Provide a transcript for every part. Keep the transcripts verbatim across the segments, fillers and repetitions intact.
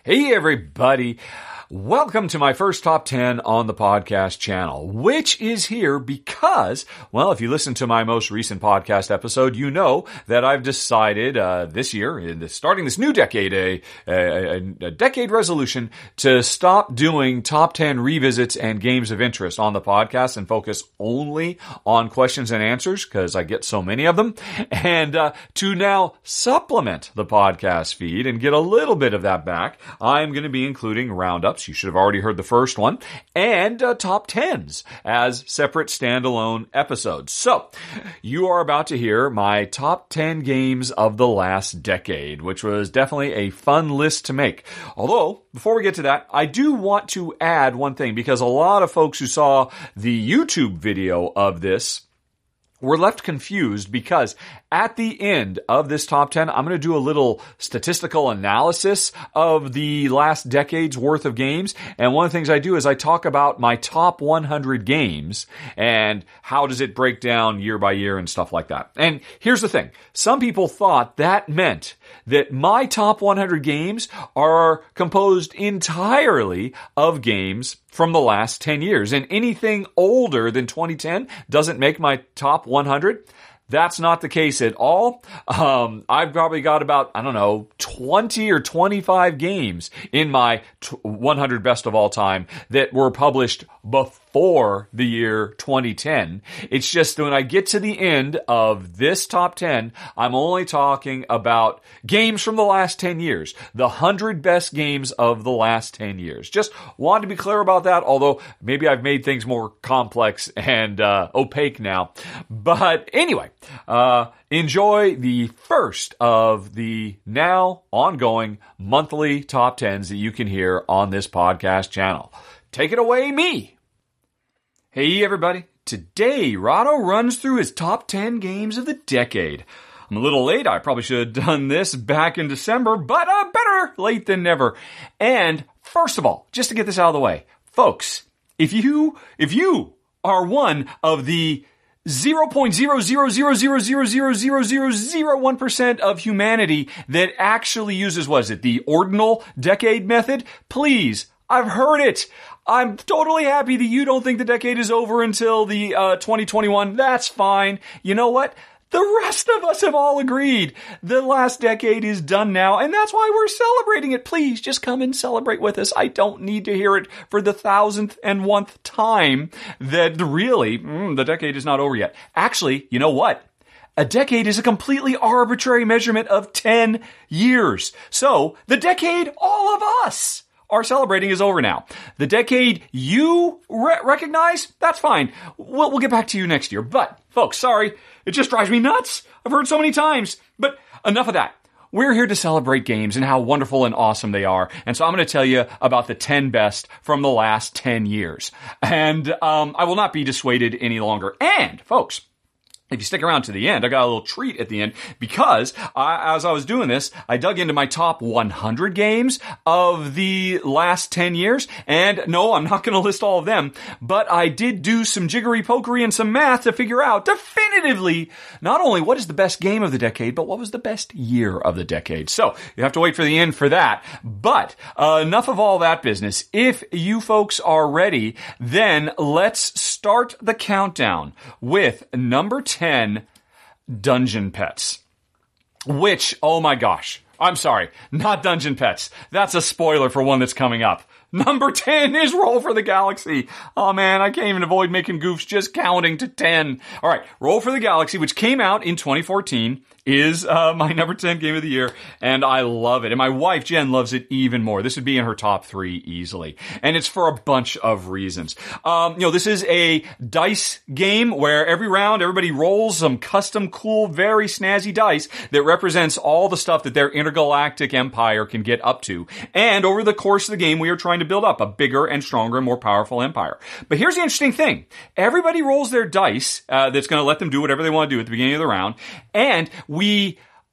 Hey everybody, welcome to my first top ten on the podcast channel, which is here because, well, if you listen to my most recent podcast episode, you know that I've decided uh, this year, in the, starting this new decade, a, a, a decade resolution to stop doing top ten revisits and games of interest on the podcast and focus only on questions and answers because I get so many of them, and uh, to now supplement the podcast feed and get a little bit of that back. I'm going to be including roundups. You should have already heard the first one, and uh, top tens as separate standalone episodes. So, you are about to hear my top ten games of the last decade, which was definitely a fun list to make. Although, before we get to that, I do want to add one thing, because a lot of folks who saw the YouTube video of this were left confused, because at the end of this top ten, I'm going to do a little statistical analysis of the last decade's worth of games. And one of the things I do is I talk about my top one hundred games and how does it break down year by year and stuff like that. And here's the thing. Some people thought that meant that my top one hundred games are composed entirely of games from the last ten years. And anything older than twenty ten doesn't make my top one hundred. That's not the case at all. Um, I've probably got about, I don't know, twenty or twenty-five games in my one hundred best of all time that were published before the year twenty ten. It's just that when I get to the end of this top ten, I'm only talking about games from the last ten years. The one hundred best games of the last ten years. Just wanted to be clear about that, although maybe I've made things more complex and uh, opaque now. But anyway, Uh, enjoy the first of the now ongoing monthly top tens that you can hear on this podcast channel. Take it away, me. Hey, everybody. Today, Rahdo runs through his top ten games of the decade. I'm a little late. I probably should have done this back in December, but uh, better late than never. And first of all, just to get this out of the way, folks, if you, if you are one of the zero point zero zero zero zero zero zero zero zero zero one percent of humanity that actually uses, what is it, the ordinal decade method, please, I've heard it. I'm totally happy that you don't think the decade is over until the uh, twenty twenty-one. That's fine. You know what? The rest of us have all agreed the last decade is done now, and that's why we're celebrating it. Please, just come and celebrate with us. I don't need to hear it for the thousandth and oneth time that really, mm, the decade is not over yet. Actually, you know what? A decade is a completely arbitrary measurement of ten years. So, the decade all of us are celebrating is over now. The decade you re- recognize, that's fine. We'll, we'll get back to you next year. But, folks, sorry, it just drives me nuts. I've heard so many times. But enough of that. We're here to celebrate games and how wonderful and awesome they are. And so I'm going to tell you about the ten best from the last ten years. And um, I will not be dissuaded any longer. And, folks, if you stick around to the end, I got a little treat at the end, because I, as I was doing this, I dug into my top one hundred games of the last ten years. And no, I'm not going to list all of them, but I did do some jiggery pokery and some math to figure out definitively not only what is the best game of the decade, but what was the best year of the decade. So you have to wait for the end for that. But uh, enough of all that business. If you folks are ready, then let's start the countdown with number ten. ten, Dungeon Pets. Which, oh my gosh, I'm sorry, not Dungeon Pets. That's a spoiler for one that's coming up. Number ten is Roll for the Galaxy. Oh man, I can't even avoid making goofs just counting to ten. Alright, Roll for the Galaxy, which came out in twenty fourteen, is uh, my number ten game of the year, and I love it. And my wife, Jen, loves it even more. This would be in her top three easily. And it's for a bunch of reasons. Um, you know, this is a dice game where every round everybody rolls some custom, cool, very snazzy dice that represents all the stuff that their intergalactic empire can get up to. And over the course of the game, we are trying to build up a bigger and stronger and more powerful empire. But here's the interesting thing. Everybody rolls their dice uh, that's going to let them do whatever they want to do at the beginning of the round, and we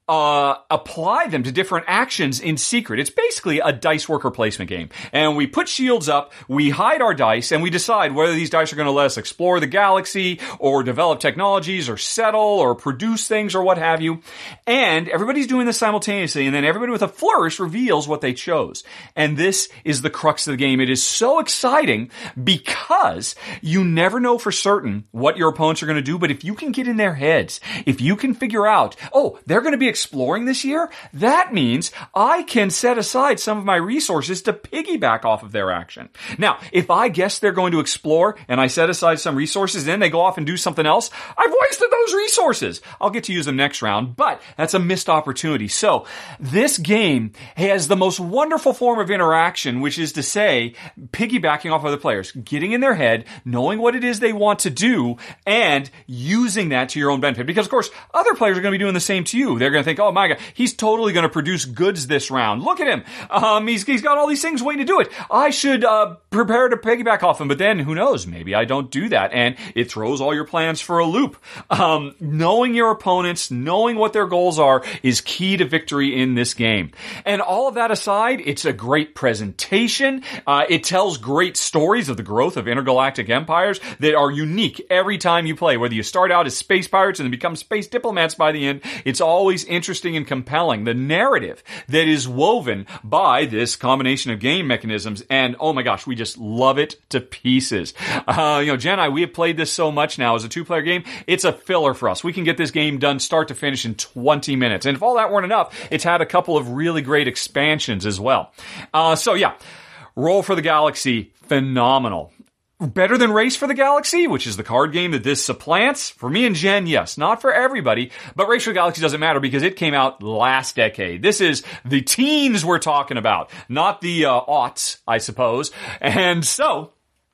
Uh, apply them to different actions in secret. It's basically a dice worker placement game. And we put shields up, we hide our dice, and we decide whether these dice are going to let us explore the galaxy, or develop technologies, or settle, or produce things, or what have you. And everybody's doing this simultaneously, and then everybody with a flourish reveals what they chose. And this is the crux of the game. It is so exciting because you never know for certain what your opponents are going to do, but if you can get in their heads, if you can figure out, oh, they're going to be exploring this year, that means I can set aside some of my resources to piggyback off of their action. Now, if I guess they're going to explore and I set aside some resources, then they go off and do something else, I've wasted those resources. I'll get to use them next round, but that's a missed opportunity. So this game has the most wonderful form of interaction, which is to say, piggybacking off other players, getting in their head, knowing what it is they want to do, and using that to your own benefit. Because, of course, other players are going to be doing the same to you. They're going to think, oh my God, he's totally going to produce goods this round. Look at him. Um, he's, he's got all these things waiting to do it. I should, uh, prepare to piggyback off him. But then who knows? Maybe I don't do that. And it throws all your plans for a loop. Um, knowing your opponents, knowing what their goals are is key to victory in this game. And all of that aside, it's a great presentation. Uh, it tells great stories of the growth of intergalactic empires that are unique every time you play. Whether you start out as space pirates and then become space diplomats by the end, it's always interesting and compelling. The narrative that is woven by this combination of game mechanisms, and oh my gosh, we just love it to pieces. Uh, you know, Jen and I, we have played this so much now as a two-player game, it's a filler for us. We can get this game done start to finish in twenty minutes. And if all that weren't enough, it's had a couple of really great expansions as well. Uh, so yeah, Roll for the Galaxy, phenomenal. Better than Race for the Galaxy, which is the card game that this supplants? For me and Jen, yes. Not for everybody, but Race for the Galaxy doesn't matter because it came out last decade. This is the teens we're talking about, not the uh, aughts, I suppose. And so,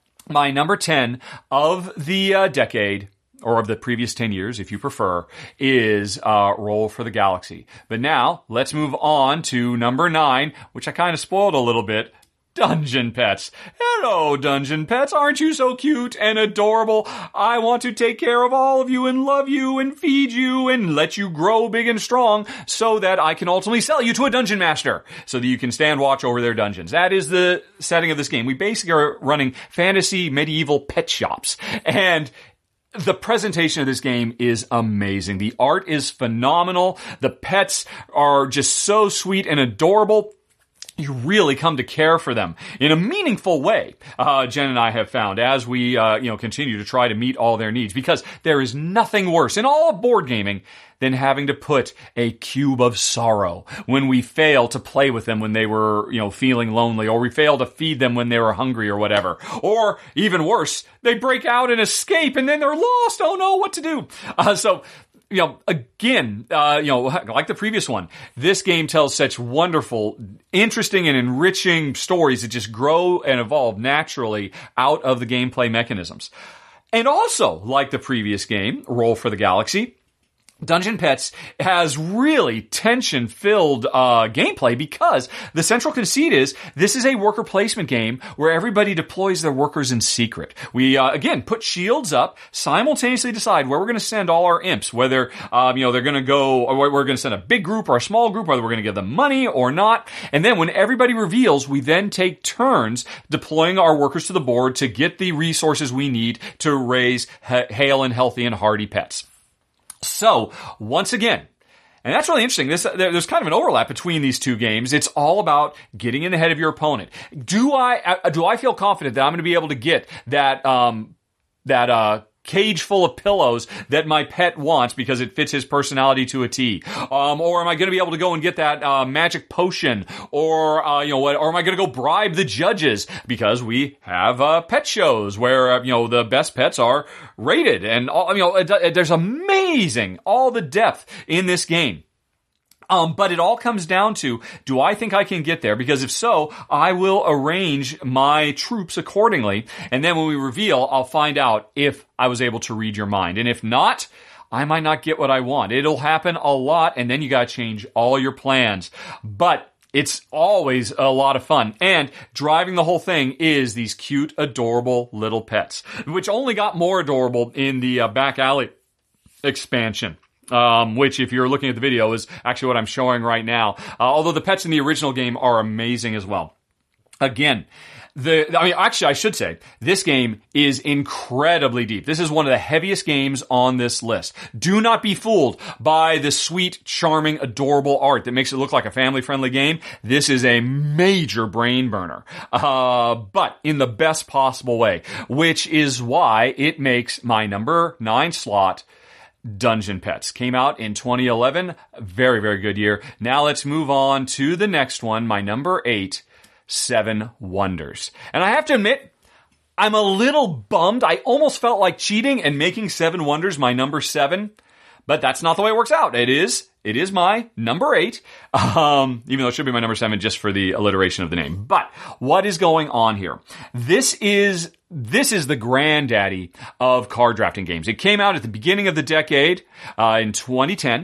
my number ten of the uh, decade, or of the previous ten years, if you prefer, is uh, Roll for the Galaxy. But now, let's move on to number nine, which I kind of spoiled a little bit. Dungeon Pets. Hello, Dungeon Pets. Aren't you so cute and adorable? I want to take care of all of you and love you and feed you and let you grow big and strong so that I can ultimately sell you to a dungeon master so that you can stand watch over their dungeons. That is the setting of this game. We basically are running fantasy medieval pet shops. And the presentation of this game is amazing. The art is phenomenal. The pets are just so sweet and adorable. You really come to care for them in a meaningful way. Uh, Jen and I have found as we, uh, you know, continue to try to meet all their needs, because there is nothing worse in all of board gaming than having to put a cube of sorrow when we fail to play with them when they were, you know, feeling lonely, or we fail to feed them when they were hungry or whatever. Or even worse, they break out and escape and then they're lost. Oh no, what to do? Uh, so, You know, again, uh, you know, like the previous one, this game tells such wonderful, interesting, and enriching stories that just grow and evolve naturally out of the gameplay mechanisms. And also, like the previous game, Roll for the Galaxy, Dungeon Pets has really tension-filled uh gameplay because the central conceit is this is a worker placement game where everybody deploys their workers in secret. We, uh, again, put shields up, simultaneously decide where we're going to send all our imps, whether, um, you know, they're going to go, or we're going to send a big group or a small group, whether we're going to give them money or not. And then when everybody reveals, we then take turns deploying our workers to the board to get the resources we need to raise ha- hale and healthy and hardy pets. So, once again, and that's really interesting. This, there, there's kind of an overlap between these two games. It's all about getting in the head of your opponent. Do I, uh, do I feel confident that I'm going to be able to get that, um, that, uh, cage full of pillows that my pet wants because it fits his personality to a T? Um, or am I going to be able to go and get that uh, magic potion? Or, uh, you know, what? Or am I going to go bribe the judges because we have uh, pet shows where uh, you know the best pets are rated, and all, you know, it, it, there's amazing all the depth in this game. Um, but it all comes down to, do I think I can get there? Because if so, I will arrange my troops accordingly. And then when we reveal, I'll find out if I was able to read your mind. And if not, I might not get what I want. It'll happen a lot, and then you gotta change all your plans. But it's always a lot of fun. And driving the whole thing is these cute, adorable little pets, which only got more adorable in the uh, Back Alley expansion. Um, which, if you're looking at the video, is actually what I'm showing right now. Uh, although the pets in the original game are amazing as well. Again, the, I mean, actually, I should say, this game is incredibly deep. This is one of the heaviest games on this list. Do not be fooled by the sweet, charming, adorable art that makes it look like a family-friendly game. This is a major brain burner. Uh, but in the best possible way, which is why it makes my number nine slot Dungeon Pets. Came out in twenty eleven. Very, very good year. Now let's move on to the next one, my number eight, Seven Wonders. And I have to admit, I'm a little bummed. I almost felt like cheating and making Seven Wonders my number seven, but that's not the way it works out. It is, it is my number eight, um, even though it should be my number seven just for the alliteration of the name. But what is going on here? This is This is the granddaddy of card drafting games. It came out at the beginning of the decade, uh, in twenty ten.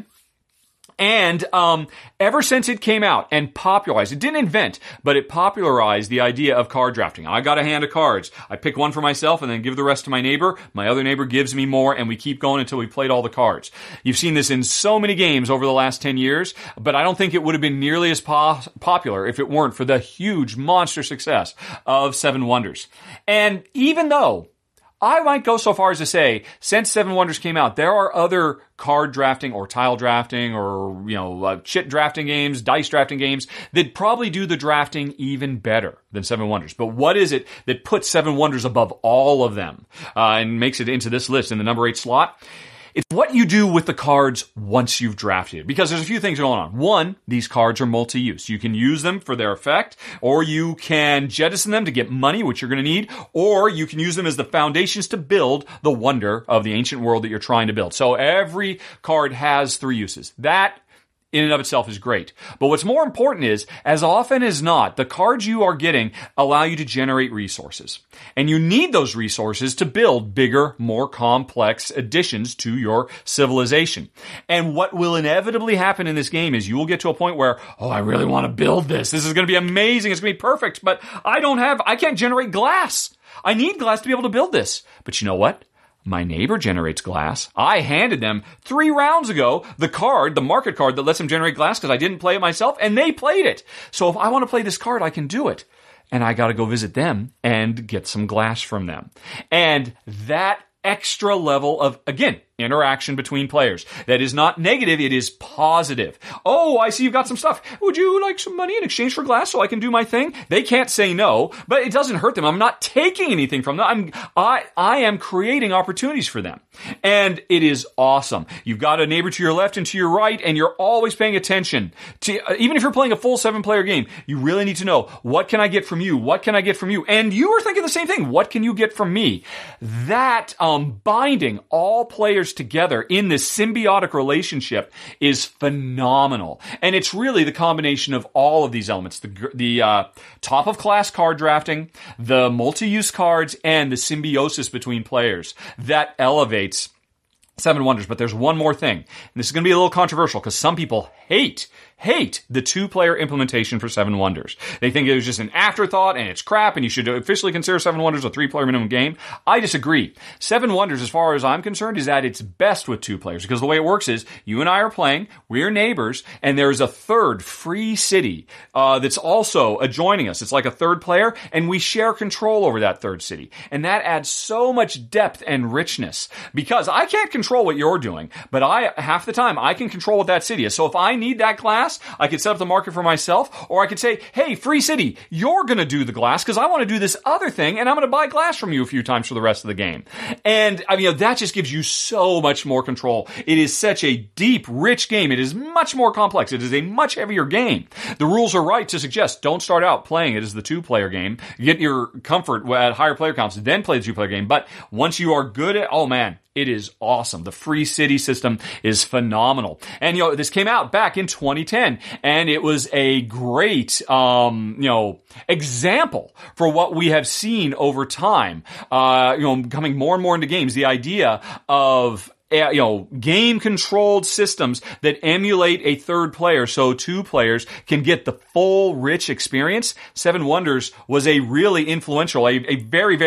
And um ever since it came out and popularized, it didn't invent, but it popularized the idea of card drafting. I got a hand of cards. I pick one for myself and then give the rest to my neighbor. My other neighbor gives me more, and we keep going until we played all the cards. You've seen this in so many games over the last ten years, but I don't think it would have been nearly as po- popular if it weren't for the huge monster success of Seven Wonders. And even though I might go so far as to say, since Seven Wonders came out, there are other card drafting or tile drafting or, you know, uh, chit drafting games, dice drafting games that probably do the drafting even better than Seven Wonders. But what is it that puts Seven Wonders above all of them uh, and makes it into this list in the number eight slot? It's what you do with the cards once you've drafted it. Because there's a few things going on. One, these cards are multi-use. You can use them for their effect, or you can jettison them to get money, which you're going to need, or you can use them as the foundations to build the wonder of the ancient world that you're trying to build. So every card has three uses. That in and of itself is great. But what's more important is, as often as not, the cards you are getting allow you to generate resources. And you need those resources to build bigger, more complex additions to your civilization. And what will inevitably happen in this game is you will get to a point where, oh, I really want to build this. This is going to be amazing. It's going to be perfect. But I don't have, I can't generate glass. I need glass to be able to build this. But you know what? My neighbor generates glass. I handed them three rounds ago the card, the market card that lets them generate glass because I didn't play it myself, and they played it. So if I want to play this card, I can do it. And I got to go visit them and get some glass from them. And that extra level of, again, interaction between players. That is not negative, it is positive. Oh, I see you've got some stuff. Would you like some money in exchange for glass so I can do my thing? They can't say no, but it doesn't hurt them. I'm not taking anything from them. I'm, I, I am creating opportunities for them. And it is awesome. You've got a neighbor to your left and to your right, and you're always paying attention to, uh, even if you're playing a full seven player game, you really need to know, what can I get from you? What can I get from you? And you are thinking the same thing. What can you get from me? That, um, binding all players together in this symbiotic relationship is phenomenal. And it's really the combination of all of these elements. The, the uh, top of class card drafting, the multi-use cards, and the symbiosis between players that elevates Seven Wonders. But there's one more thing. And this is going to be a little controversial because some people hate hate the two-player implementation for Seven Wonders. They think it was just an afterthought and it's crap and you should officially consider Seven Wonders a three-player minimum game. I disagree. Seven Wonders, as far as I'm concerned, is at its best with two players because the way it works is you and I are playing, we're neighbors, and there's a third free city uh, that's also adjoining us. It's like a third player, and we share control over that third city. And that adds so much depth and richness because I can't control what you're doing, but I, half the time, I can control what that city is. So if I need that class, I could set up the market for myself, or I could say, hey, free city, you're going to do the glass because I want to do this other thing, and I'm going to buy glass from you a few times for the rest of the game. And I mean, that just gives you so much more control. It is such a deep, rich game. It is much more complex. It is a much heavier game. The rules are right to suggest don't start out playing it as the two-player game. Get your comfort at higher player counts, then play the two-player game. But once you are good at, oh man, it is awesome. The free city system is phenomenal. And, you know, this came out back in twenty ten, and it was a great, um, you know, example for what we have seen over time, uh, you know, coming more and more into games. The idea of you know, game-controlled systems that emulate a third player so two players can get the full, rich experience. Seven Wonders was a really influential, a, a very, very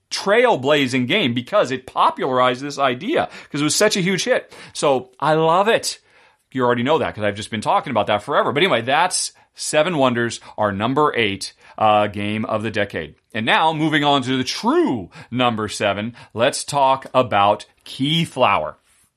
trailblazing game because it popularized this idea because it was such a huge hit. So I love it. You already know that because I've just been talking about that forever. But anyway, that's Seven Wonders, our number eight uh, game of the decade. And now, moving on to the true number seven, let's talk about Keyflower.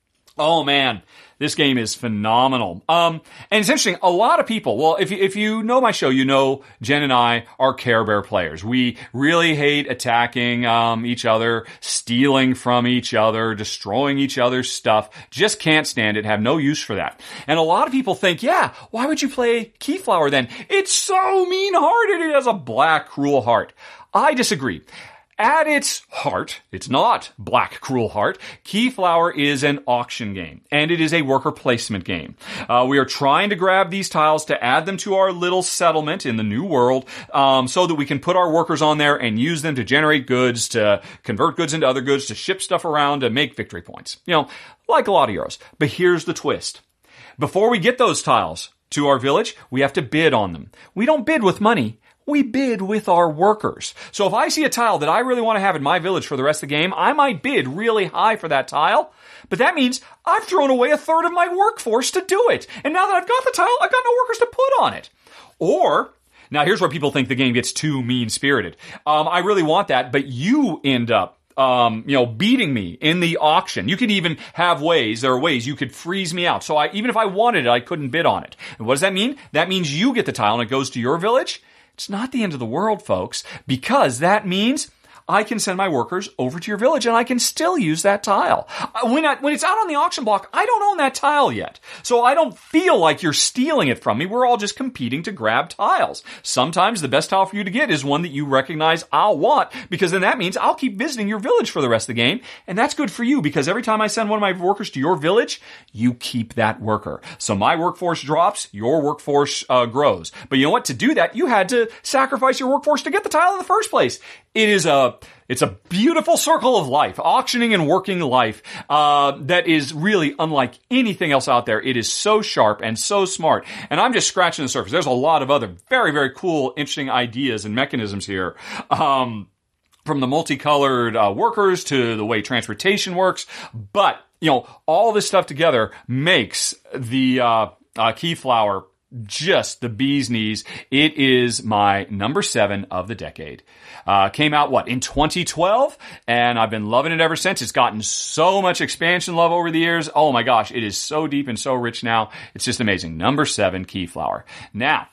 Oh man, this game is phenomenal. Um, and it's interesting, a lot of people, well, if you, if you know my show, you know Jen and I are Care Bear players. We really hate attacking um, each other, stealing from each other, destroying each other's stuff. Just can't stand it, have no use for that. And a lot of people think, yeah, why would you play Keyflower then? It's so mean-hearted, it has a black, cruel heart. I disagree. At its heart, it's not Black Cruel Heart. Keyflower is an auction game, and it is a worker placement game. Uh, we are trying to grab these tiles to add them to our little settlement in the new world, um, so that we can put our workers on there and use them to generate goods, to convert goods into other goods, to ship stuff around, to make victory points. You know, like a lot of Euros. But here's the twist. Before we get those tiles to our village, we have to bid on them. We don't bid with money. We bid with our workers. So if I see a tile that I really want to have in my village for the rest of the game, I might bid really high for that tile. But that means I've thrown away a third of my workforce to do it. And now that I've got the tile, I've got no workers to put on it. Or, now here's where people think the game gets too mean-spirited. Um, I really want that, but you end up Um, you know, beating me in the auction. You could even have ways, there are ways you could freeze me out. So I, even if I wanted it, I couldn't bid on it. And what does that mean? That means you get the tile and it goes to your village. It's not the end of the world, folks, because that means I can send my workers over to your village and I can still use that tile. When, I, when it's out on the auction block, I don't own that tile yet. So I don't feel like you're stealing it from me. We're all just competing to grab tiles. Sometimes the best tile for you to get is one that you recognize I'll want, because then that means I'll keep visiting your village for the rest of the game. And that's good for you, because every time I send one of my workers to your village, you keep that worker. So my workforce drops, your workforce uh, grows. But you know what? To do that, you had to sacrifice your workforce to get the tile in the first place. It is a, it's a beautiful circle of life, auctioning and working life, uh, that is really unlike anything else out there. It is so sharp and so smart. And I'm just scratching the surface. There's a lot of other very, very cool, interesting ideas and mechanisms here. Um, from the multicolored, uh, workers to the way transportation works. But, you know, all this stuff together makes the, uh, uh, Keyflower just the bee's knees. It is my number seven of the decade. Uh, came out, what, in twenty twelve? And I've been loving it ever since. It's gotten so much expansion love over the years. Oh my gosh, it is so deep and so rich now. It's just amazing. Number seven, Keyflower. Now,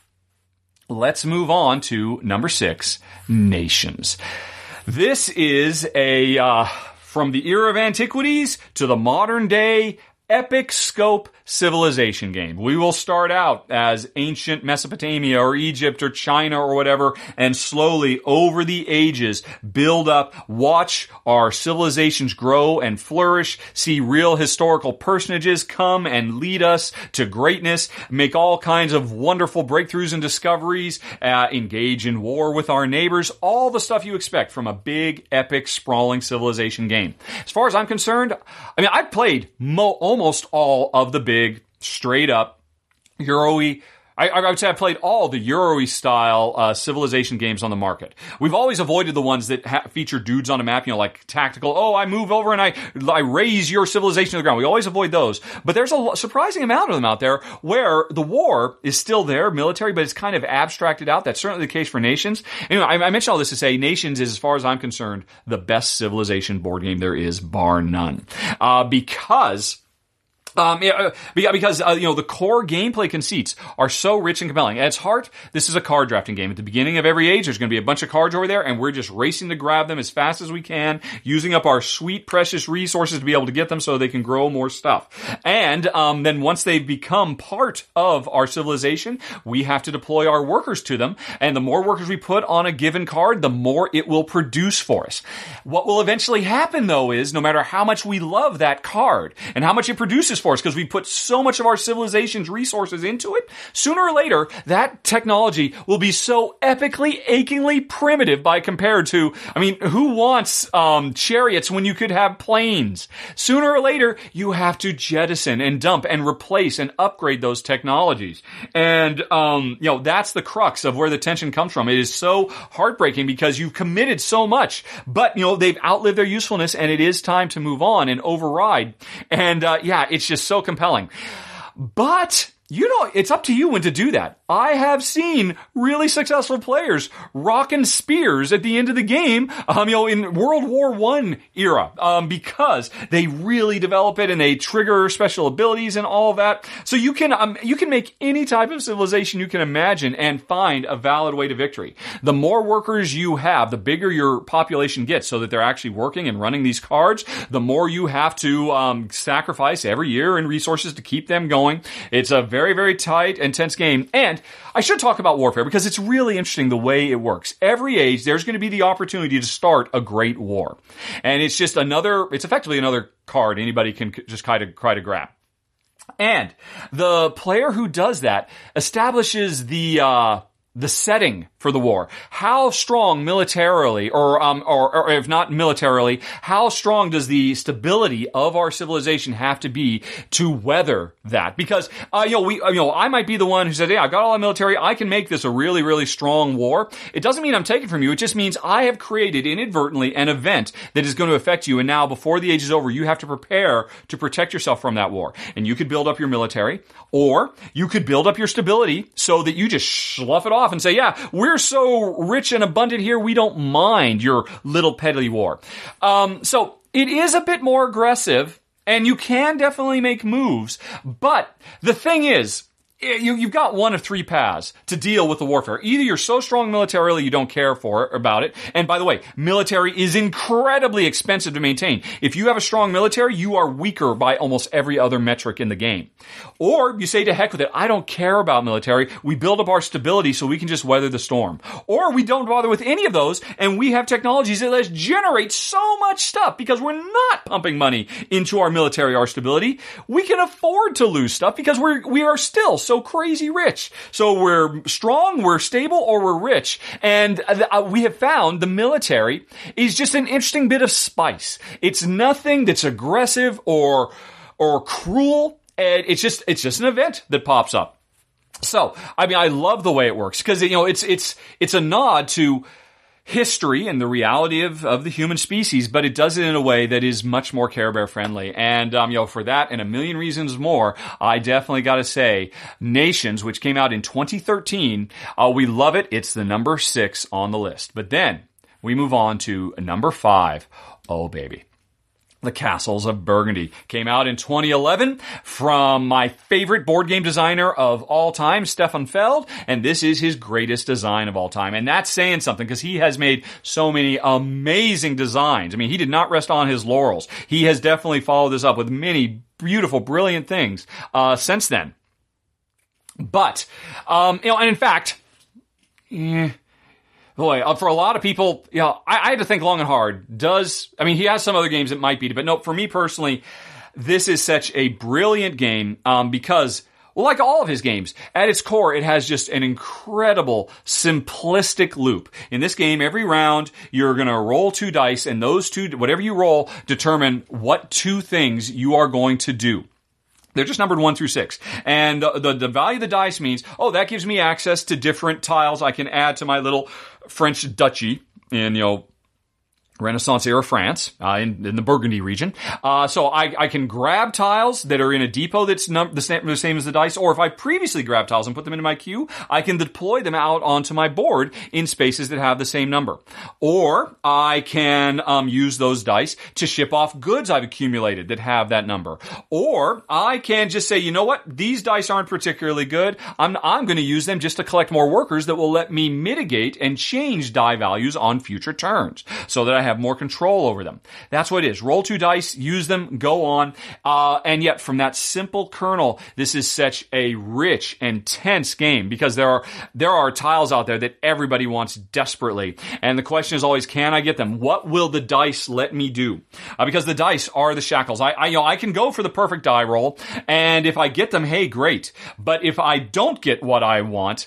let's move on to number six, Nations. This is a, uh, from the era of antiquities to the modern day, epic scope civilization game. We will start out as ancient Mesopotamia or Egypt or China or whatever, and slowly over the ages build up, watch our civilizations grow and flourish, see real historical personages come and lead us to greatness, make all kinds of wonderful breakthroughs and discoveries, uh, engage in war with our neighbors, all the stuff you expect from a big, epic, sprawling civilization game. As far as I'm concerned, I mean, I've played mo- almost all of the big straight up Euro-y. I, I would say I played all the Euro-y style uh, civilization games on the market. We've always avoided the ones that ha- feature dudes on a map, you know, like tactical. Oh, I move over and I I raise your civilization to the ground. We always avoid those. But there's a surprising amount of them out there where the war is still there, military, but it's kind of abstracted out. That's certainly the case for Nations. Anyway, I, I mentioned all this to say Nations is, as far as I'm concerned, the best civilization board game there is, bar none. Uh, because... Um, yeah, because, uh, you know, the core gameplay conceits are so rich and compelling. At its heart, this is a card drafting game. At the beginning of every age, there's going to be a bunch of cards over there, and we're just racing to grab them as fast as we can, using up our sweet, precious resources to be able to get them so they can grow more stuff. And, um, then once they've become part of our civilization, we have to deploy our workers to them. And the more workers we put on a given card, the more it will produce for us. What will eventually happen, though, is no matter how much we love that card and how much it produces for us because we put so much of our civilization's resources into it. Sooner or later, that technology will be so epically, achingly primitive by compared to, I mean, who wants um, chariots when you could have planes? Sooner or later, you have to jettison and dump and replace and upgrade those technologies. And, um, you know, that's the crux of where the tension comes from. It is so heartbreaking because you've committed so much, but, you know, they've outlived their usefulness and it is time to move on and override. And, uh, yeah, it's just so compelling. But, you know, it's up to you when to do that. I have seen really successful players rocking spears at the end of the game, um, you know, in World War One era, um, because they really develop it and they trigger special abilities and all of that. So you can, um, you can make any type of civilization you can imagine and find a valid way to victory. The more workers you have, the bigger your population gets so that they're actually working and running these cards, the more you have to, um, sacrifice every year in resources to keep them going. It's a very, very tight, intense game. And I should talk about Warfare because it's really interesting the way it works. Every age, there's going to be the opportunity to start a great war. And it's just another, it's effectively another card anybody can just kind of try to grab. And the player who does that establishes the, uh, the setting for the war. How strong militarily, or, um, or, or if not militarily, how strong does the stability of our civilization have to be to weather that? Because, uh, you know, we, you know, I might be the one who said, yeah, I got all the military. I can make this a really, really strong war. It doesn't mean I'm taking from you. It just means I have created inadvertently an event that is going to affect you. And now before the age is over, you have to prepare to protect yourself from that war. And you could build up your military, or you could build up your stability so that you just slough it off and say, yeah, we're so rich and abundant here, we don't mind your little petty war. Um, so it is a bit more aggressive, and you can definitely make moves. But the thing is, You, you've got one of three paths to deal with the warfare. Either you're so strong militarily you don't care for about it. And by the way, military is incredibly expensive to maintain. If you have a strong military, you are weaker by almost every other metric in the game. Or you say to heck with it, I don't care about military. We build up our stability so we can just weather the storm. Or we don't bother with any of those and we have technologies that let us generate so much stuff because we're not pumping money into our military, our stability. We can afford to lose stuff because we're, we are still so crazy rich. So we're strong, we're stable, or we're rich. And uh, we have found the military is just an interesting bit of spice. It's nothing that's aggressive or or cruel. And it's just it's just an event that pops up. So, I mean, I love the way it works because, you know, it's it's it's a nod to history and the reality of, of the human species, but it does it in a way that is much more Care Bear friendly. And, um, you know, for that and a million reasons more, I definitely gotta say, Nations, which came out in twenty thirteen, uh, we love it. It's the number six on the list. But then we move on to number five. Oh, baby. The Castles of Burgundy came out in twenty eleven from my favorite board game designer of all time, Stefan Feld, and this is his greatest design of all time. And that's saying something because he has made so many amazing designs. I mean, he did not rest on his laurels. He has definitely followed this up with many beautiful, brilliant things uh, since then. But, um, you know, and in fact, eh, Boy, uh, for a lot of people, you know, I, I had to think long and hard. Does, I mean, he has some other games that might be, but no, for me personally, this is such a brilliant game, um, because, well, like all of his games, at its core, it has just an incredible, simplistic loop. In this game, every round, you're gonna roll two dice, and those two, whatever you roll, determine what two things you are going to do. They're just numbered one through six. And the, the, the value of the dice means, oh, that gives me access to different tiles I can add to my little French duchy in, you know, Renaissance era France, uh, in, in the Burgundy region. Uh, so I, I can grab tiles that are in a depot that's num- the, same, the same as the dice, or if I previously grabbed tiles and put them into my queue, I can deploy them out onto my board in spaces that have the same number. Or I can um, use those dice to ship off goods I've accumulated that have that number. Or I can just say, you know what, these dice aren't particularly good. I'm, I'm going to use them just to collect more workers that will let me mitigate and change die values on future turns, so that I have have more control over them. That's what it is. Roll two dice, use them, go on. Uh, and yet from that simple kernel, this is such a rich and tense game because there are, there are tiles out there that everybody wants desperately. And the question is always, can I get them? What will the dice let me do? Uh, because the dice are the shackles. I, I, you know, I can go for the perfect die roll, and if I get them, hey, great. But if I don't get what I want,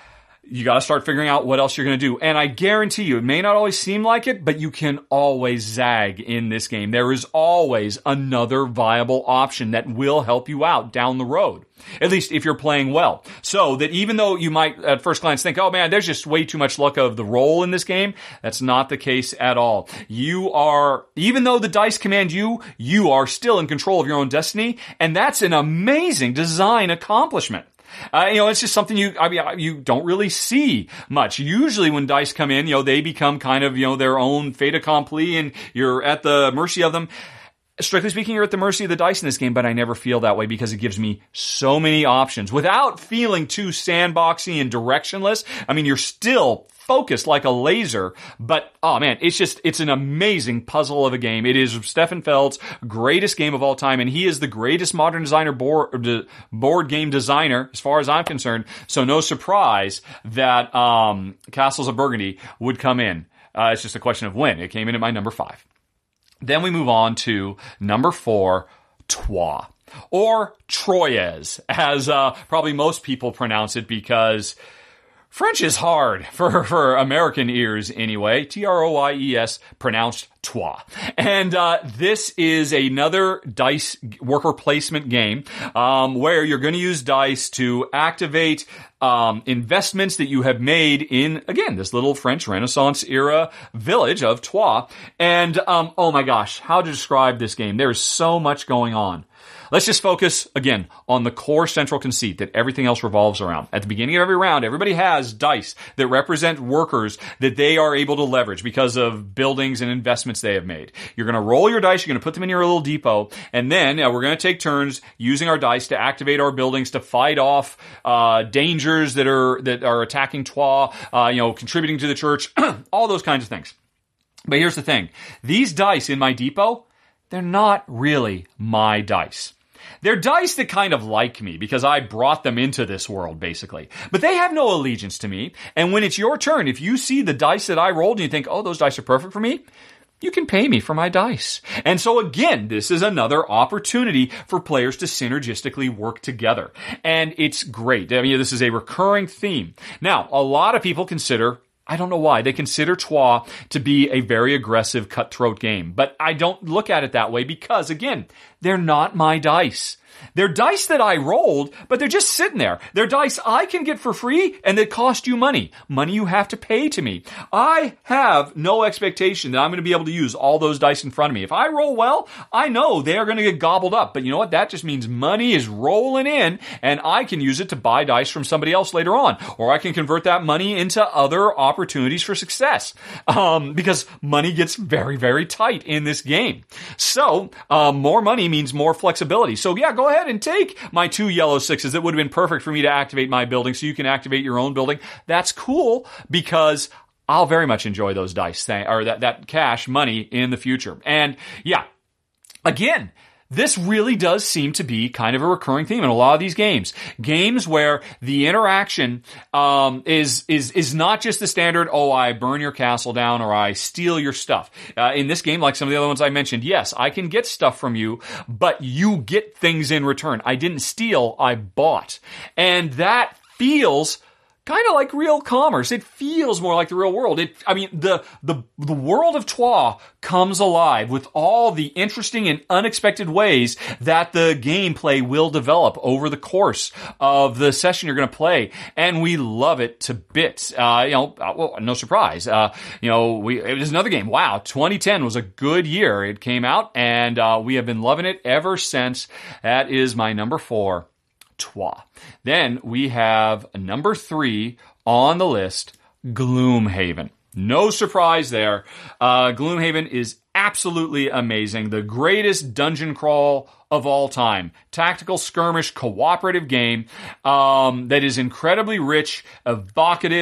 you got to start figuring out what else you're going to do. And I guarantee you, it may not always seem like it, but you can always zag in this game. There is always another viable option that will help you out down the road. At least if you're playing well. So that even though you might at first glance think, oh man, there's just way too much luck of the roll in this game, that's not the case at all. You are, even though the dice command you, you are still in control of your own destiny, and that's an amazing design accomplishment. Uh, you know, it's just something you, I mean, you don't really see much. Usually when dice come in, you know, they become kind of, you know, their own fait accompli and you're at the mercy of them. Strictly speaking, you're at the mercy of the dice in this game, but I never feel that way because it gives me so many options without feeling too sandboxy and directionless. I mean, you're still focused like a laser, but oh man, it's just, it's an amazing puzzle of a game. It is Stefan Feld's greatest game of all time, and he is the greatest modern designer board, board game designer as far as I'm concerned. So no surprise that um, Castles of Burgundy would come in. Uh, it's just a question of when. It came in at my number five. Then we move on to number four, Troyes, or Troyes, as uh, probably most people pronounce it because French is hard for, for American ears anyway. T R O Y E S, pronounced Troyes. And uh, this is another dice worker placement game um, where you're going to use dice to activate um, investments that you have made in, again, this little French Renaissance era village of Troyes. And um, oh my gosh, how to describe this game? There is so much going on. Let's just focus, again, on the core central conceit that everything else revolves around. At the beginning of every round, everybody has dice that represent workers that they are able to leverage because of buildings and investments they have made. You're going to roll your dice, you're going to put them in your little depot, and then uh, we're going to take turns using our dice to activate our buildings to fight off uh, dangers that are that are attacking Troyes, uh, you know, contributing to the church, all those kinds of things. But here's the thing. These dice in my depot, they're not really my dice. They're dice that kind of like me because I brought them into this world, basically. But they have no allegiance to me. And when it's your turn, if you see the dice that I rolled and you think, oh, those dice are perfect for me, you can pay me for my dice. And so again, this is another opportunity for players to synergistically work together. And it's great. I mean, this is a recurring theme. Now, a lot of people consider, I don't know why, they consider Troyes to be a very aggressive, cutthroat game. But I don't look at it that way because, again, they're not my dice. They're dice that I rolled, but they're just sitting there. They're dice I can get for free and that cost you money. Money you have to pay to me. I have no expectation that I'm going to be able to use all those dice in front of me. If I roll well, I know they are going to get gobbled up. But you know what? That just means money is rolling in and I can use it to buy dice from somebody else later on. Or I can convert that money into other opportunities for success. Um, because money gets very, very tight in this game. So, um, more money means more flexibility. So yeah, go ahead. ahead and take my two yellow sixes that would have been perfect for me to activate my building so you can activate your own building. That's cool because I'll very much enjoy those dice th- or that, that cash money in the future. And yeah, again, this really does seem to be kind of a recurring theme in a lot of these games. Games where the interaction um, is is is not just the standard, oh, I burn your castle down or I steal your stuff. Uh, in this game, like some of the other ones I mentioned, yes, I can get stuff from you, but you get things in return. I didn't steal, I bought. And that feels kind of like real commerce. It feels more like the real world. It, I mean, the, the, the world of Troyes comes alive with all the interesting and unexpected ways that the gameplay will develop over the course of the session you're going to play. And we love it to bits. Uh, you know, well, no surprise. Uh, you know, we, it was another game. Wow. twenty ten was a good year. It came out and, uh, we have been loving it ever since. That is my number four. Troyes. Then we have number three on the list, Gloomhaven. No surprise there. Uh, Gloomhaven is absolutely amazing. The greatest dungeon crawl of all time. Tactical skirmish cooperative game um, that is incredibly rich, evocative,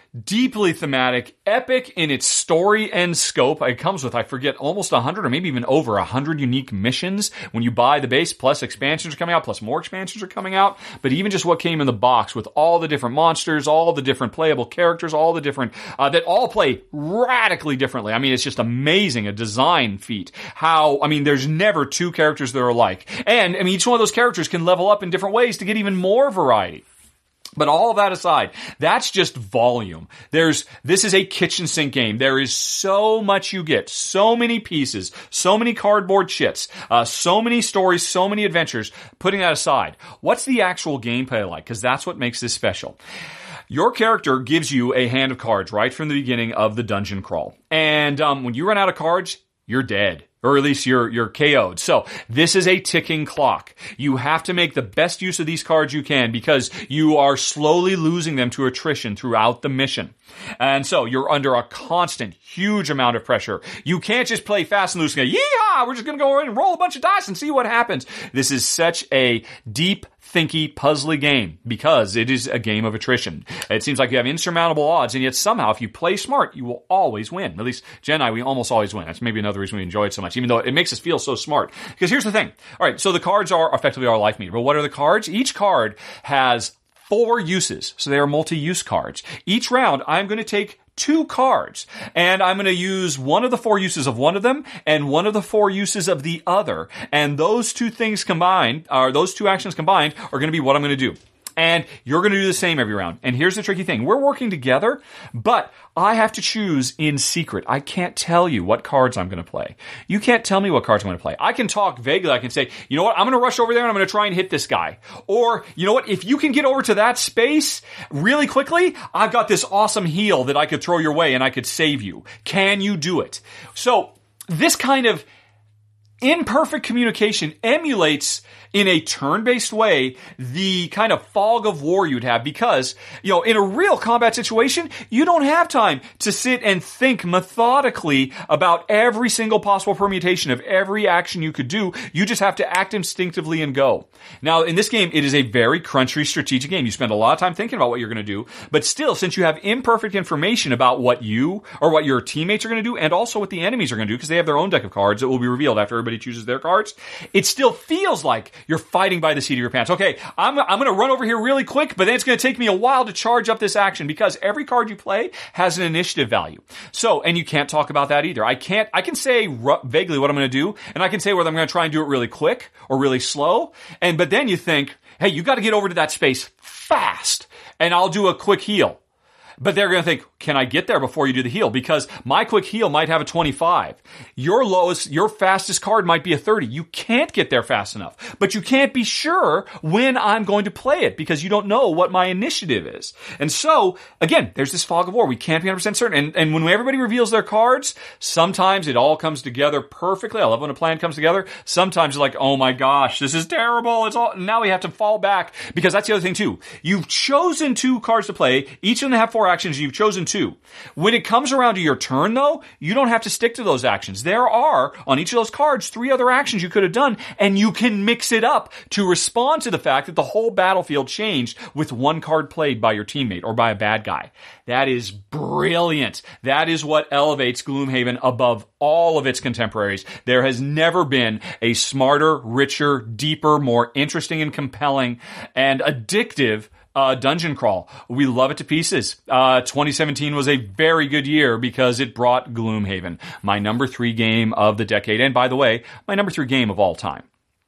deeply thematic, epic in its story and scope. It comes with, I forget, almost one hundred or maybe even over one hundred unique missions when you buy the base, plus expansions are coming out, plus more expansions are coming out. But even just what came in the box with all the different monsters, all the different playable characters, all the different, uh, that all play radically differently. I mean, it's just amazing, a design feat. How, I mean, there's never two characters that are alike. And, I mean, each one of those characters can level up in different ways to get even more variety. But all of that aside, that's just volume. There's, this is a kitchen sink game. There is so much you get, so many pieces, so many cardboard chits, uh, so many stories, so many adventures. Putting that aside, what's the actual gameplay like? Because that's what makes this special. Your character gives you a hand of cards right from the beginning of the dungeon crawl. And um, when you run out of cards, you're dead. Or at least you're, you're K O'd. So this is a ticking clock. You have to make the best use of these cards you can because you are slowly losing them to attrition throughout the mission. And so you're under a constant, huge amount of pressure. You can't just play fast and loose and go, yeehaw, we're just going to go in and roll a bunch of dice and see what happens. This is such a deep, thinky, puzzly game because it is a game of attrition. It seems like you have insurmountable odds, and yet somehow if you play smart, you will always win. At least Jen and I, we almost always win. That's maybe another reason we enjoy it so much, even though it makes us feel so smart. Because here's the thing. All right, so the cards are effectively our life meter. But what are the cards? Each card has four uses. So they are multi-use cards. Each round, I'm going to take two cards, and I'm going to use one of the four uses of one of them and one of the four uses of the other. And those two things combined, or those two actions combined, are going to be what I'm going to do. And you're going to do the same every round. And here's the tricky thing. We're working together, but I have to choose in secret. I can't tell you what cards I'm going to play. You can't tell me what cards I'm going to play. I can talk vaguely. I can say, you know what? I'm going to rush over there and I'm going to try and hit this guy. Or, you know what? If you can get over to that space really quickly, I've got this awesome heal that I could throw your way and I could save you. Can you do it? So this kind of imperfect communication emulates in a turn-based way the kind of fog of war you'd have because, you know, in a real combat situation, you don't have time to sit and think methodically about every single possible permutation of every action you could do. You just have to act instinctively and go. Now, in this game, it is a very crunchy strategic game. You spend a lot of time thinking about what you're going to do, but still, since you have imperfect information about what you or what your teammates are going to do and also what the enemies are going to do because they have their own deck of cards that will be revealed after everybody chooses their cards, it still feels like you're fighting by the seat of your pants. Okay, I'm, I'm going to run over here really quick, but then it's going to take me a while to charge up this action because every card you play has an initiative value. So, and you can't talk about that either. I can't, I can say r- vaguely what I'm going to do, and I can say whether I'm going to try and do it really quick or really slow. And, but then you think, hey, you got to get over to that space fast, and I'll do a quick heal. But they're going to think, can I get there before you do the heal? Because my quick heal might have a twenty-five. Your lowest, your fastest card might be a thirty. You can't get there fast enough. But you can't be sure when I'm going to play it because you don't know what my initiative is. And so, again, there's this fog of war. We can't be one hundred percent certain. And, and when everybody reveals their cards, sometimes it all comes together perfectly. I love when a plan comes together. Sometimes you're like, oh my gosh, this is terrible. It's all, now we have to fall back because that's the other thing too. You've chosen two cards to play. Each of them have four actions. You've chosen two. When it comes around to your turn, though, you don't have to stick to those actions. There are, on each of those cards, three other actions you could have done, and you can mix it up to respond to the fact that the whole battlefield changed with one card played by your teammate or by a bad guy. That is brilliant. That is what elevates Gloomhaven above all of its contemporaries. There has never been a smarter, richer, deeper, more interesting and compelling and addictive Uh, dungeon crawl. We love it to pieces. Uh, twenty seventeen was a very good year because it brought Gloomhaven, my number three game of the decade. And by the way, my number three game of all time.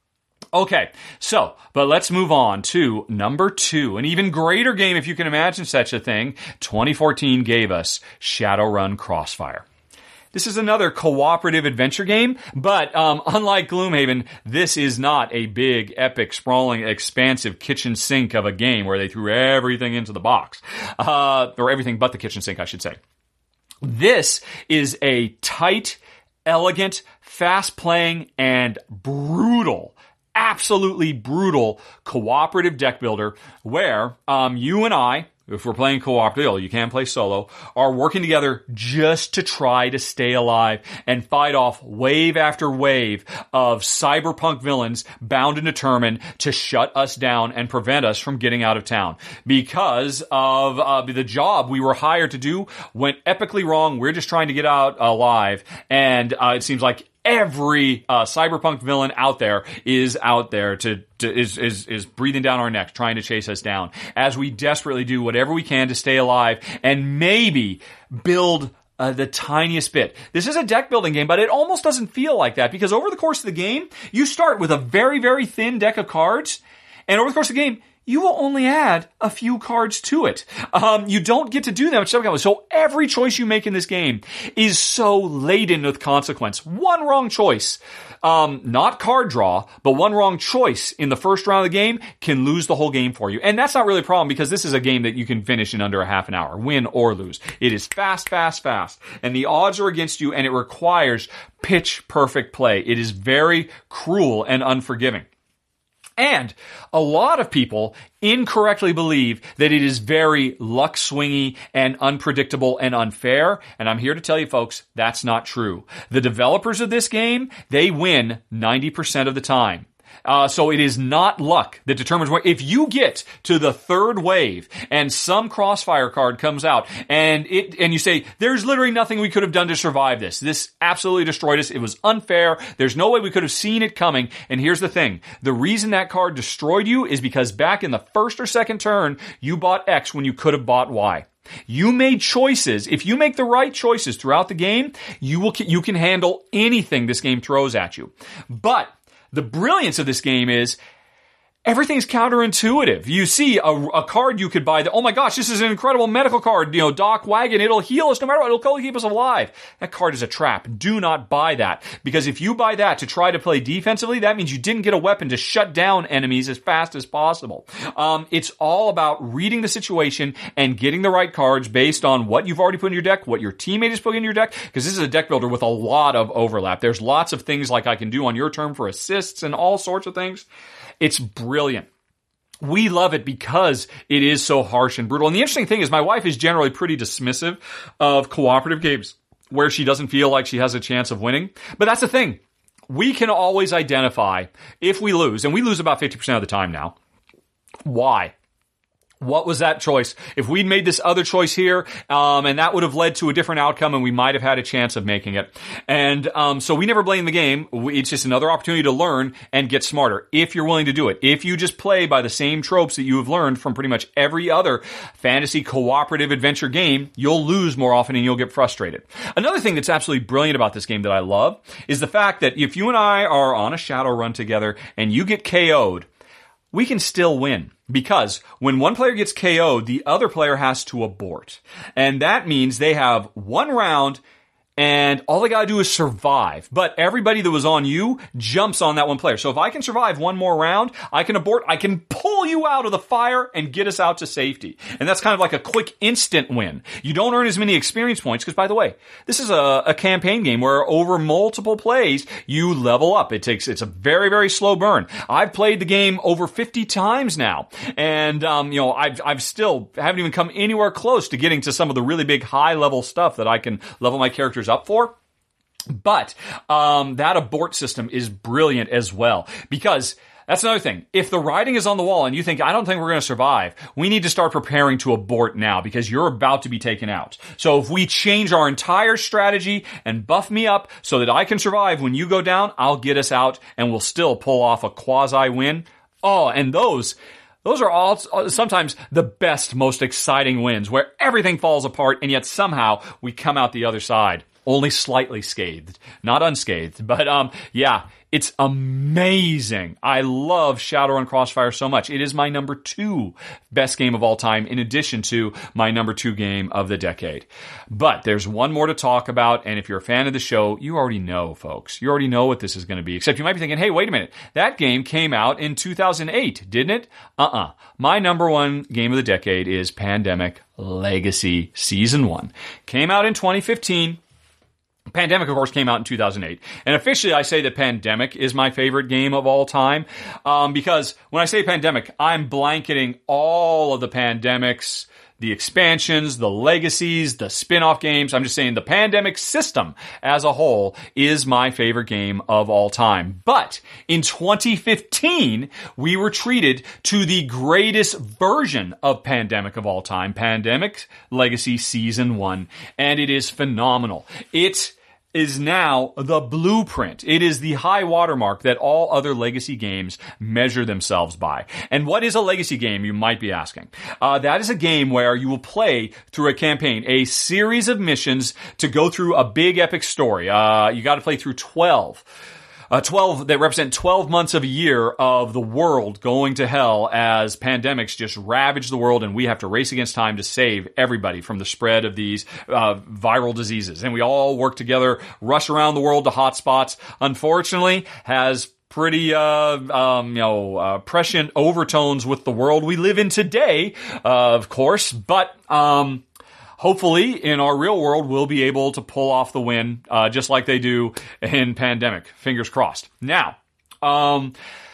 Okay, so, but let's move on to number two, an even greater game if you can imagine such a thing. twenty fourteen gave us Shadowrun Crossfire. This is another cooperative adventure game, but um, unlike Gloomhaven, this is not a big, epic, sprawling, expansive kitchen sink of a game where they threw everything into the box. Uh, or everything but the kitchen sink, I should say. This is a tight, elegant, fast-playing, and brutal, absolutely brutal cooperative deck builder where um, you and I, if we're playing cooperative, you can play solo, are working together just to try to stay alive and fight off wave after wave of cyberpunk villains bound and determined to shut us down and prevent us from getting out of town. Because of uh, the job we were hired to do went epically wrong. We're just trying to get out alive. And uh, it seems like every uh, cyberpunk villain out there is out there to, to is, is is breathing down our necks, trying to chase us down, as we desperately do whatever we can to stay alive and maybe build uh, the tiniest bit. This is a deck building game, but it almost doesn't feel like that, because over the course of the game, you start with a very, very thin deck of cards, and over the course of the game, you will only add a few cards to it. Um, you don't get to do that much stuff. So every choice you make in this game is so laden with consequence. One wrong choice, um, not card draw, but one wrong choice in the first round of the game can lose the whole game for you. And that's not really a problem, because this is a game that you can finish in under a half an hour, win or lose. It is fast, fast, fast. And the odds are against you, and it requires pitch perfect play. It is very cruel and unforgiving. And a lot of people incorrectly believe that it is very luck swingy and unpredictable and unfair. And I'm here to tell you, folks, that's not true. The developers of this game, they win ninety percent of the time. Uh, so it is not luck that determines where. If you get to the third wave and some Crossfire card comes out and it, and you say, there's literally nothing we could have done to survive this. This absolutely destroyed us. It was unfair. There's no way we could have seen it coming. And here's the thing. The reason that card destroyed you is because back in the first or second turn, you bought X when you could have bought Y. You made choices. If you make the right choices throughout the game, you will, you can handle anything this game throws at you. But the brilliance of this game is everything's counterintuitive. You see a, a card you could buy that, oh my gosh, this is an incredible medical card, you know, Doc Wagon, it'll heal us no matter what, it'll totally keep us alive. That card is a trap. Do not buy that. Because if you buy that to try to play defensively, that means you didn't get a weapon to shut down enemies as fast as possible. Um, it's all about reading the situation and getting the right cards based on what you've already put in your deck, what your teammate is putting in your deck, because this is a deck builder with a lot of overlap. There's lots of things like I can do on your turn for assists and all sorts of things. It's brilliant. We love it because it is so harsh and brutal. And the interesting thing is my wife is generally pretty dismissive of cooperative games where she doesn't feel like she has a chance of winning. But that's the thing. We can always identify if we lose, and we lose about fifty percent of the time now. Why? What was that choice? If we'd made this other choice here, um, and that would have led to a different outcome, and we might have had a chance of making it. And um, so we never blame the game. It's just another opportunity to learn and get smarter, if you're willing to do it. If you just play by the same tropes that you have learned from pretty much every other fantasy cooperative adventure game, you'll lose more often and you'll get frustrated. Another thing that's absolutely brilliant about this game that I love is the fact that if you and I are on a shadow run together and you get K O'd, we can still win. Because when one player gets K O'd, the other player has to abort. And that means they have one round and all they gotta do is survive. But everybody that was on you jumps on that one player. So if I can survive one more round, I can abort, I can pull you out of the fire and get us out to safety. And that's kind of like a quick instant win. You don't earn as many experience points, because by the way, this is a, a campaign game where over multiple plays, you level up. It takes, it's a very, very slow burn. I've played the game over fifty times now. And, um, you know, I've, I've still haven't even come anywhere close to getting to some of the really big high level stuff that I can level my characters up for. But um, that abort system is brilliant as well, because that's another thing. If the writing is on the wall and you think, I don't think we're going to survive, we need to start preparing to abort now, because you're about to be taken out. So if we change our entire strategy and buff me up so that I can survive when you go down, I'll get us out and we'll still pull off a quasi win. Oh, and those... Those are all sometimes the best, most exciting wins, where everything falls apart and yet somehow we come out the other side. Only slightly scathed. Not unscathed. But um, yeah, it's amazing. I love Shadowrun Crossfire so much. It is my number two best game of all time, in addition to my number two game of the decade. But there's one more to talk about, and if you're a fan of the show, you already know, folks. You already know what this is going to be. Except you might be thinking, hey, wait a minute. That game came out in two thousand eight, didn't it? Uh-uh. My number one game of the decade is Pandemic Legacy Season one. Came out in twenty fifteen. Pandemic, of course, came out in two thousand eight. And officially, I say that Pandemic is my favorite game of all time. Um, because when I say Pandemic, I'm blanketing all of the Pandemics the expansions, the legacies, the spin-off games. I'm just saying the Pandemic system as a whole is my favorite game of all time. But in twenty fifteen, we were treated to the greatest version of Pandemic of all time, Pandemic Legacy Season one, and it is phenomenal. It is now the blueprint. It is the high watermark that all other legacy games measure themselves by. And what is a legacy game, you might be asking? Uh, that is a game where you will play through a campaign, a series of missions to go through a big epic story. Uh, you got to play through twelve. Uh, twelve, that represent twelve months of a year of the world going to hell as pandemics just ravage the world, and we have to race against time to save everybody from the spread of these uh, viral diseases. And we all work together, rush around the world to hotspots. Unfortunately, has pretty, uh, um, you know, uh, prescient overtones with the world we live in today, uh, of course, but, um, hopefully, in our real world, we'll be able to pull off the win, uh, just like they do in Pandemic. Fingers crossed. Now, um,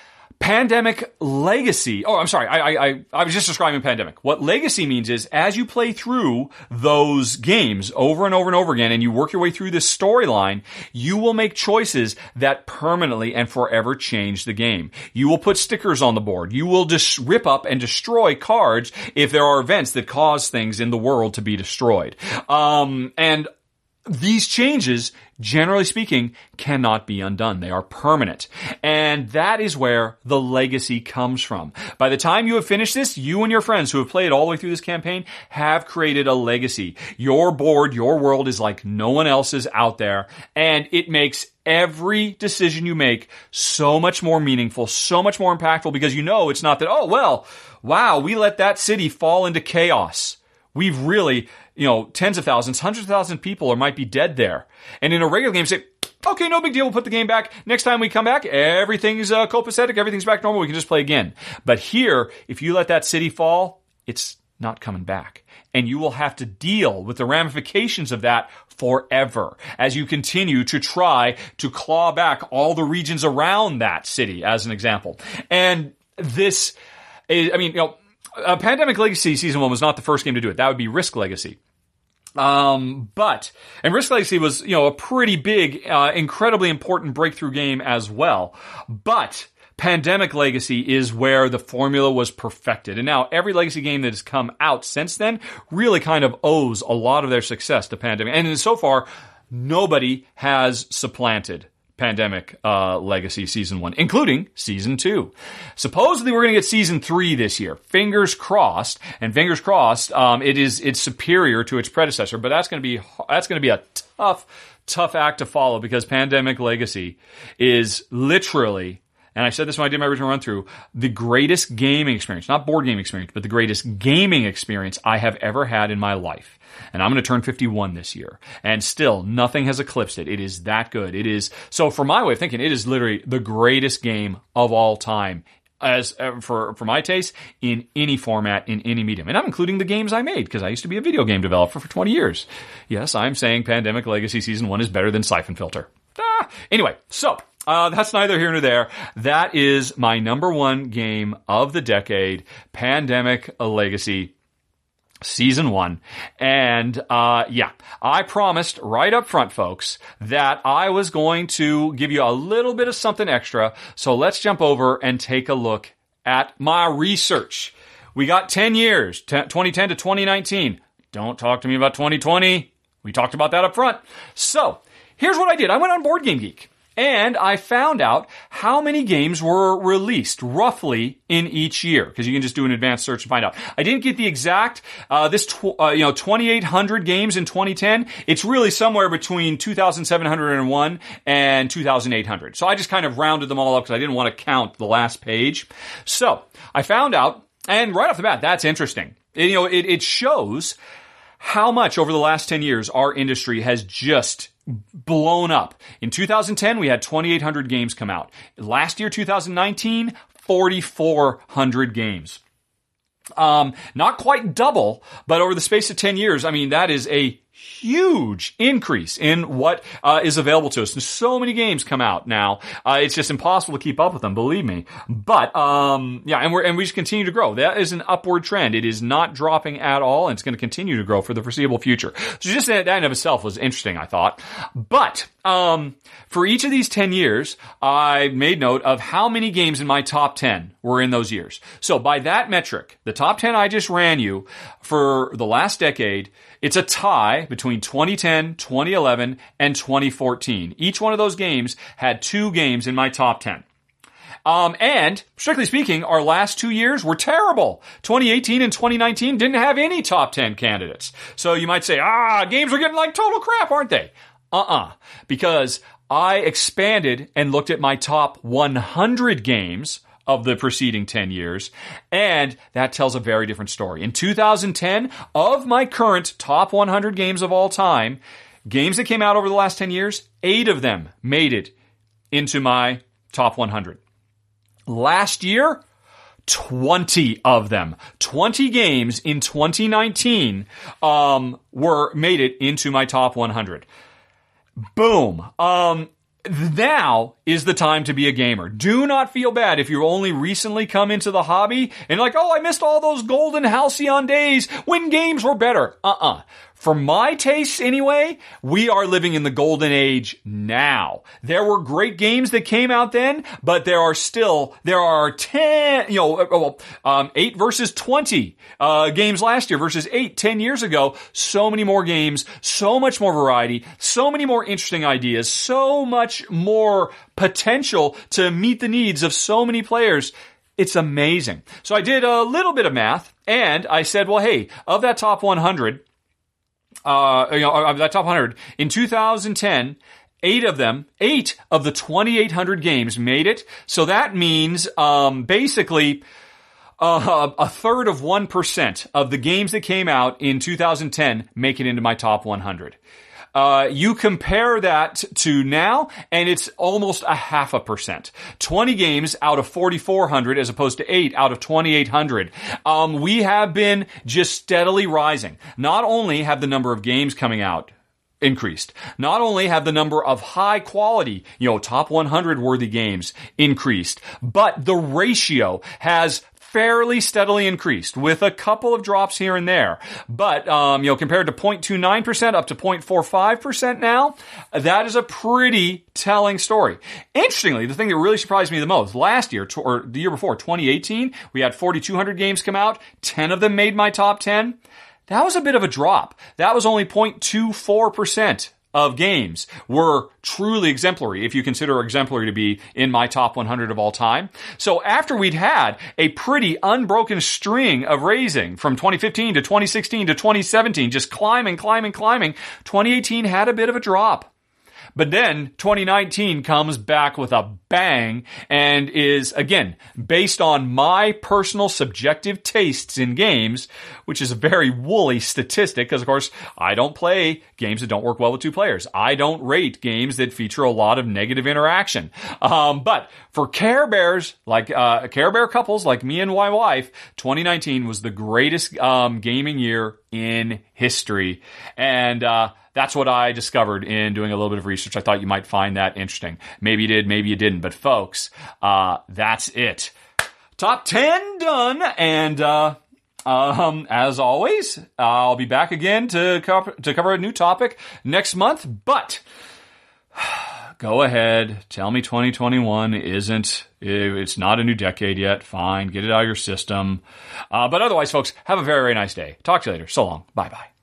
Pandemic Legacy. Oh, I'm sorry. I, I, I was just describing Pandemic. What Legacy means is as you play through those games over and over and over again and you work your way through this storyline, you will make choices that permanently and forever change the game. You will put stickers on the board. You will just rip up and destroy cards if there are events that cause things in the world to be destroyed. Um, and these changes, generally speaking, cannot be undone. They are permanent. And that is where the legacy comes from. By the time you have finished this, you and your friends who have played all the way through this campaign have created a legacy. Your board, your world is like no one else's out there, and it makes every decision you make so much more meaningful, so much more impactful, because you know it's not that, oh, well, wow, we let that city fall into chaos. We've really, you know, tens of thousands, hundreds of thousands of people or might be dead there. And in a regular game, say, okay, no big deal. We'll put the game back. Next time we come back, everything's uh, copacetic. Everything's back normal. We can just play again. But here, if you let that city fall, it's not coming back. And you will have to deal with the ramifications of that forever as you continue to try to claw back all the regions around that city, as an example. And this is, I mean, you know, Uh, Pandemic Legacy Season one was not the first game to do it. That would be Risk Legacy. Um, but, and Risk Legacy was, you know, a pretty big, uh, incredibly important breakthrough game as well. But Pandemic Legacy is where the formula was perfected. And now every Legacy game that has come out since then really kind of owes a lot of their success to Pandemic. And so far, nobody has supplanted Pandemic uh, Legacy Season one, including Season two. Supposedly we're going to get Season three this year. Fingers crossed, and fingers crossed, um, it is it's superior to its predecessor, but that's going to be that's going to be a tough, tough act to follow because Pandemic Legacy is literally, and I said this when I did my original run-through, the greatest gaming experience, not board game experience, but the greatest gaming experience I have ever had in my life. And I'm going to turn fifty-one this year. And still, nothing has eclipsed it. It is that good. It is, so for my way of thinking, it is literally the greatest game of all time. As uh, for for my taste, in any format, in any medium. And I'm including the games I made, because I used to be a video game developer for twenty years. Yes, I'm saying Pandemic Legacy Season one is better than Siphon Filter. Ah! Anyway, so, uh, that's neither here nor there. That is my number one game of the decade, Pandemic Legacy Season one. And, uh, yeah, I promised right up front, folks, that I was going to give you a little bit of something extra. So let's jump over and take a look at my research. We got ten years, twenty ten to twenty nineteen. Don't talk to me about twenty twenty. We talked about that up front. So here's what I did. I went on Board Game Geek. And I found out how many games were released roughly in each year, because you can just do an advanced search and find out. I didn't get the exact, uh, this, tw- uh, you know, twenty-eight hundred games in twenty ten. It's really somewhere between two thousand seven hundred one and two thousand eight hundred. So I just kind of rounded them all up because I didn't want to count the last page. So I found out, and right off the bat, that's interesting. It, you know, it, it shows how much over the last ten years our industry has just blown up. In two thousand ten, we had twenty-eight hundred games come out. Last year, two thousand nineteen, forty-four hundred games. Um, not quite double, but over the space of ten years, I mean, that is a huge increase in what uh, is available to us. And so many games come out now. Uh, it's just impossible to keep up with them, believe me. But, um, yeah, and we're, and we just continue to grow. That is an upward trend. It is not dropping at all, and it's going to continue to grow for the foreseeable future. So just that in and of itself was interesting, I thought. But, um, for each of these ten years, I made note of how many games in my top ten were in those years. So by that metric, the top ten I just ran you for the last decade, it's a tie between twenty ten, twenty eleven, and twenty fourteen. Each one of those games had two games in my top ten. Um, and, strictly speaking, our last two years were terrible. twenty eighteen and twenty nineteen didn't have any top ten candidates. So you might say, ah, games are getting like total crap, aren't they? Uh-uh. Because I expanded and looked at my top one hundred games of the preceding ten years, and that tells a very different story. In two thousand ten, of my current top one hundred games of all time, games that came out over the last ten years, eight of them made it into my top one hundred. Last year, twenty of them. twenty games in twenty nineteen um, were made it into my top one hundred. Boom. Um, Now is the time to be a gamer. Do not feel bad if you only recently come into the hobby and like, oh, I missed all those golden halcyon days when games were better. Uh-uh. For my tastes anyway, we are living in the golden age now. There were great games that came out then, but there are still, there are ten, you know, well, um, eight versus twenty, uh, games last year versus eight, ten years ago. So many more games, so much more variety, so many more interesting ideas, so much more potential to meet the needs of so many players. It's amazing. So I did a little bit of math and I said, well, hey, of that top one hundred, Uh, you know, of that top one hundred, in two thousand ten, eight of them, eight of the twenty-eight hundred games made it. So that means, um, basically, uh, a third of one percent of the games that came out in two thousand ten make it into my top one hundred. Uh, you compare that to now, and it's almost a half a percent. twenty games out of forty-four hundred as opposed to eight out of twenty-eight hundred. Um, we have been just steadily rising. Not only have the number of games coming out increased, not only have the number of high quality, you know, top one hundred worthy games increased, but the ratio has fairly steadily increased with a couple of drops here and there. But, um, you know, compared to zero point two nine percent up to zero point four five percent now, that is a pretty telling story. Interestingly, the thing that really surprised me the most, last year, or the year before, twenty eighteen, we had forty-two hundred games come out. ten of them made my top ten. That was a bit of a drop. That was only zero point two four percent of games were truly exemplary, if you consider exemplary to be in my top one hundred of all time. So after we'd had a pretty unbroken string of raising from twenty fifteen to twenty sixteen to twenty seventeen, just climbing, climbing, climbing, twenty eighteen had a bit of a drop. But then twenty nineteen comes back with a bang and is, again, based on my personal subjective tastes in games, which is a very woolly statistic because, of course, I don't play games that don't work well with two players. I don't rate games that feature a lot of negative interaction. Um, but for Care Bears, like uh, Care Bear couples like me and my wife, twenty nineteen was the greatest um, gaming year in history. And uh that's what I discovered in doing a little bit of research. I thought you might find that interesting. Maybe you did, maybe you didn't. But folks, uh, that's it. Top ten done. And, uh, um, as always, I'll be back again to cover, to cover a new topic next month. But go ahead. Tell me twenty twenty-one isn't, it's not a new decade yet. Fine. Get it out of your system. Uh, but otherwise, folks, have a very, very nice day. Talk to you later. So long. Bye-bye.